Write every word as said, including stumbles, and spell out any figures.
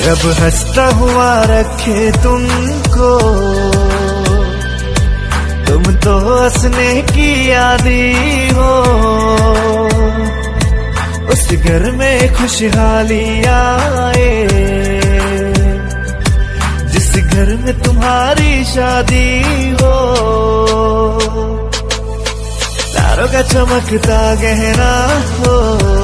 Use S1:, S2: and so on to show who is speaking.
S1: रब हंसता हुआ रखे तुमको, तुम तो हंसने की आदी हो। उस घर में खुशहाली आए जिस घर में तुम्हारी शादी हो। तारों का चमकता गहना हो,